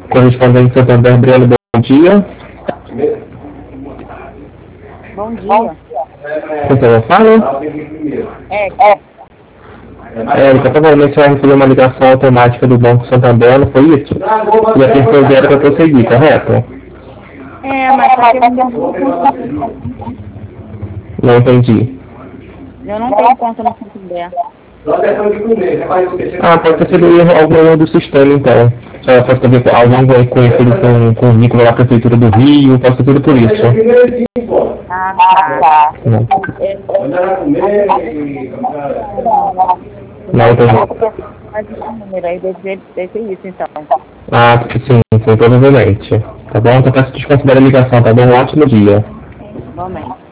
Correspondente Santander, Adriano, bom dia. Bom dia. Com quem eu falo? Érica, provavelmente você vai receber uma ligação automática do Banco Santander, não foi isso? E assim foi zero para prosseguir, correto? Mas só que Não entendi. eu não tenho conta no Santander. Pode ter sido algum erro do sistema, então. Pode ter com alguém conhecido com vínculo à Prefeitura do Rio, pode ter sido por isso. Tá. Não entendi. Mas esse número aí deve ser isso, então. Sim, provavelmente. Tá bom? Então peço desconsidera a ligação, tá bom? Um ótimo dia. Igualmente.